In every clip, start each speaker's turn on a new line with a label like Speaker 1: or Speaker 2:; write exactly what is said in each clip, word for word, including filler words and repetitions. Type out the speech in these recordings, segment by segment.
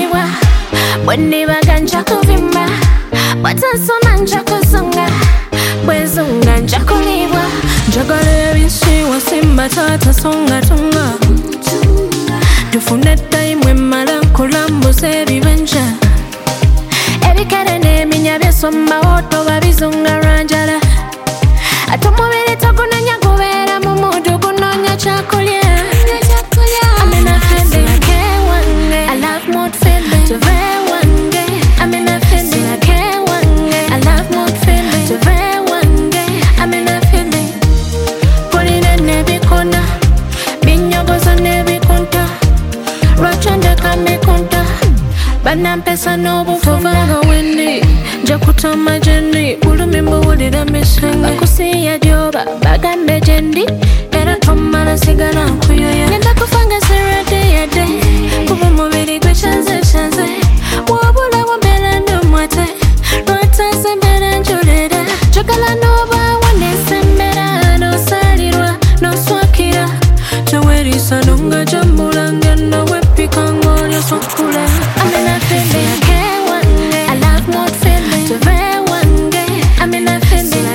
Speaker 1: njakuliwa bwendibaga njakuvimba bwatansoma njakuzunga bwezunga njakulibwa njagala ebinsiwa simba taata songa tunga tufune tayimu emmala nkulambuza ebibanja ebikere n'eminya byesombawo toba bizunga lwanjala ate omubiri togunoonya gubeera mu mudu gunoonya kyakulya I'm in a feeling I love mood feeling tuve wange I'm in a feeling I love mood feeling tuve wange I'm in a feeling pulira nebikona binyogoza nebikunta lwacondeka mikunta banampesa n'obufuvanga wendi nja kutama gyendi bulumi mbuwulira misinga kusiya gyoba bagambe gyendi era tomala sigala nkuyoya ngenda kufanga sirade yade kuba omubiri gwekyanzekyanze wabula wambeera ndumwate lwataze mbeera njolera njagala n'obaawo nesembera n'osalirwa n'oswakira tewerisa nonga jambula ngenda weppika ng'olya swakula I'm in a feeling I love mood feeling tuve wange I'm in a feeling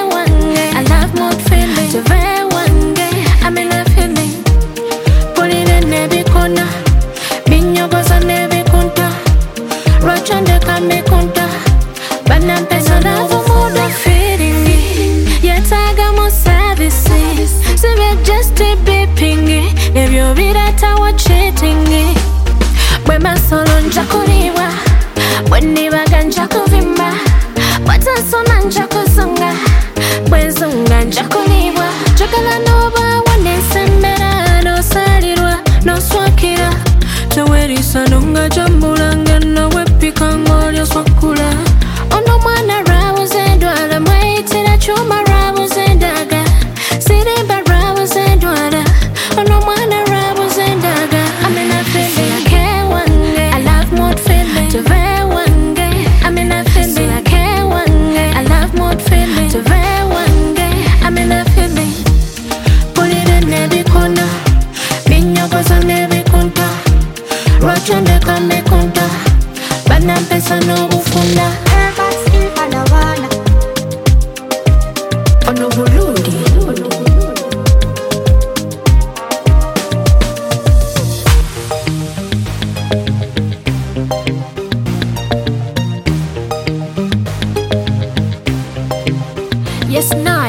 Speaker 1: I love mood feeling tuve wange I'm in a feeling pulira nebikona binyogoza nebikunta lwacondeka mikunta banampesa love mood feeling yetaaga services sibe just beeping ebyo biratawo cheating bwe masolo njakulibwa bwendibaga njakuvimba bwatansoma njakuzunga bwezunga njakulibwa njagala n'obaawo nesembera n'osalirwa n'oswakira tewerisa nonga jambula ngenda weppika ng'olya swakula ono mwana lwabuze endwala mweyitira kyuma lwabuze endaga sirimba lwabuze endwala ono mwana lwabuze endaga I'm in a feeling I love mood feeling tuve wange I'm in a feeling I love mood feeling tuve wange I'm in a feeling pulira nebikona binyogoza nebikunta lwacondeka mikunta banampesa n'obufunda ono bulungi yes no